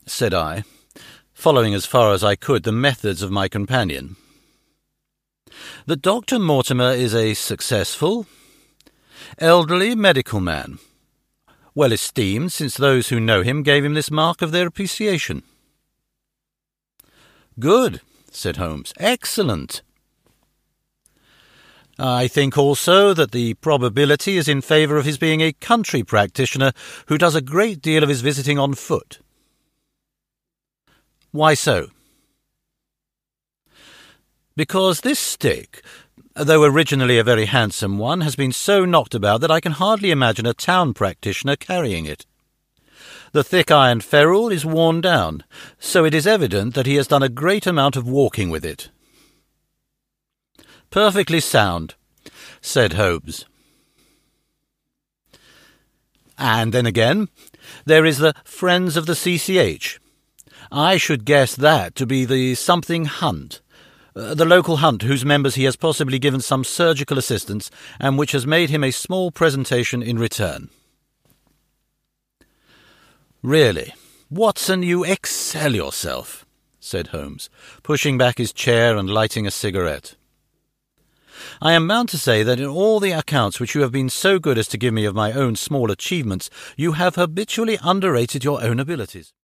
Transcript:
said I, following as far as I could the methods of my companion, "that Dr. Mortimer is a successful, elderly medical man, well esteemed since those who know him gave him this mark of their appreciation." "Good," said Holmes. "Excellent. I think also that the probability is in favour of his being a country practitioner who does a great deal of his visiting on foot." "Why so?" "Because this stick, though originally a very handsome one, has been so knocked about that I can hardly imagine a town practitioner carrying it. The thick iron ferrule is worn down, so it is evident that he has done a great amount of walking with it." "Perfectly sound," said Holmes. "And then again, there is the Friends of the CCH. I should guess that to be the something hunt, the local hunt whose members he has possibly given some surgical assistance, and which has made him a small presentation in return." "Really, Watson, you excel yourself," said Holmes, pushing back his chair and lighting a cigarette. "I am bound to say that in all the accounts which you have been so good as to give me of my own small achievements, you have habitually underrated your own abilities."